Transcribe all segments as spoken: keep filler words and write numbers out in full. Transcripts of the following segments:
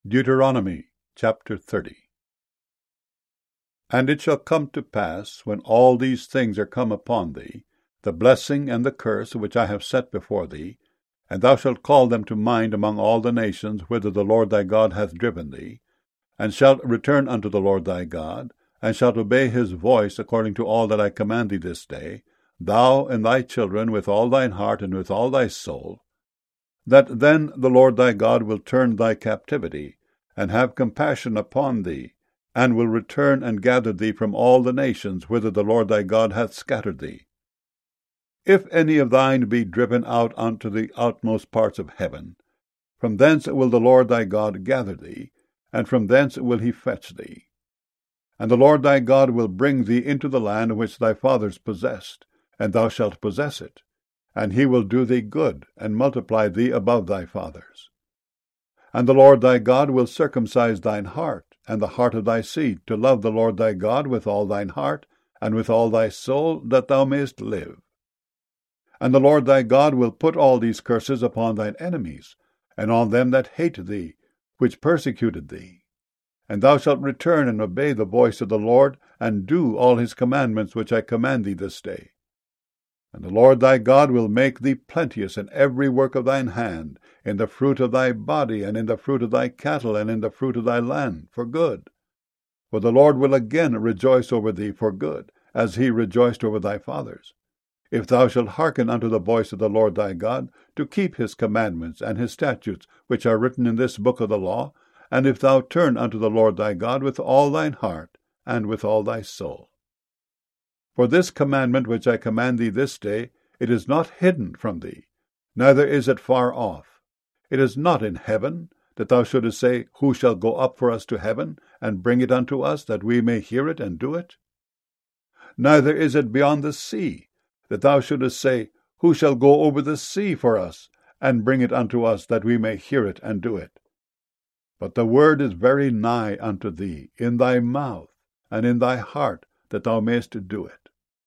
Deuteronomy chapter thirty. And it shall come to pass, when all these things are come upon thee, the blessing and the curse which I have set before thee, and thou shalt call them to mind among all the nations whither the Lord thy God hath driven thee, and shalt return unto the Lord thy God, and shalt obey his voice according to all that I command thee this day, thou and thy children with all thine heart and with all thy soul, that then the Lord thy God will turn thy captivity, and have compassion upon thee, and will return and gather thee from all the nations whither the Lord thy God hath scattered thee. If any of thine be driven out unto the outmost parts of heaven, from thence will the Lord thy God gather thee, and from thence will he fetch thee. And the Lord thy God will bring thee into the land which thy fathers possessed, and thou shalt possess it, and he will do thee good, and multiply thee above thy fathers. And the Lord thy God will circumcise thine heart, and the heart of thy seed, to love the Lord thy God with all thine heart, and with all thy soul, that thou mayest live. And the Lord thy God will put all these curses upon thine enemies, and on them that hate thee, which persecuted thee. And thou shalt return and obey the voice of the Lord, and do all his commandments which I command thee this day. And the Lord thy God will make thee plenteous in every work of thine hand, in the fruit of thy body, and in the fruit of thy cattle, and in the fruit of thy land, for good. For the Lord will again rejoice over thee for good, as he rejoiced over thy fathers, if thou shalt hearken unto the voice of the Lord thy God, to keep his commandments and his statutes, which are written in this book of the law, and if thou turn unto the Lord thy God with all thine heart, and with all thy soul. For this commandment which I command thee this day, it is not hidden from thee, neither is it far off. It is not in heaven, that thou shouldest say, Who shall go up for us to heaven, and bring it unto us, that we may hear it and do it? Neither is it beyond the sea, that thou shouldest say, Who shall go over the sea for us, and bring it unto us, that we may hear it and do it? But the word is very nigh unto thee, in thy mouth, and in thy heart, that thou mayest do it.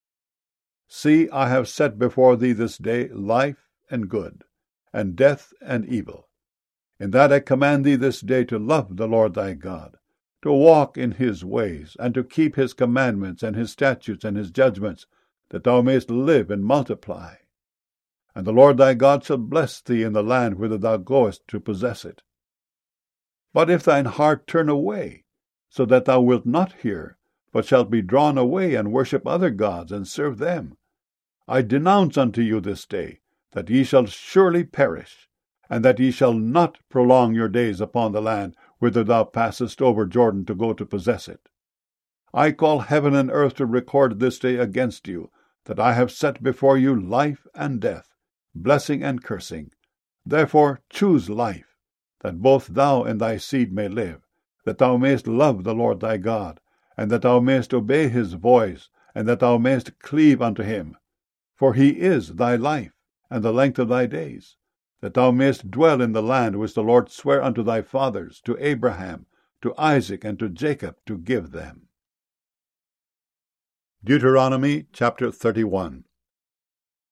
See, I have set before thee this day life and good, and death and evil. In that I command thee this day to love the Lord thy God, to walk in his ways, and to keep his commandments and his statutes and his judgments, that thou mayest live and multiply. And the Lord thy God shall bless thee in the land whither thou goest to possess it. But if thine heart turn away, so that thou wilt not hear, but shalt be drawn away and worship other gods, and serve them, I denounce unto you this day that ye shall surely perish, and that ye shall not prolong your days upon the land whither thou passest over Jordan to go to possess it. I call heaven and earth to record this day against you, that I have set before you life and death, blessing and cursing. Therefore choose life, that both thou and thy seed may live, that thou mayest love the Lord thy God, and that thou mayest obey his voice, and that thou mayest cleave unto him. For he is thy life, and the length of thy days, that thou mayest dwell in the land which the Lord sware unto thy fathers, to Abraham, to Isaac, and to Jacob, to give them. Deuteronomy chapter thirty-one.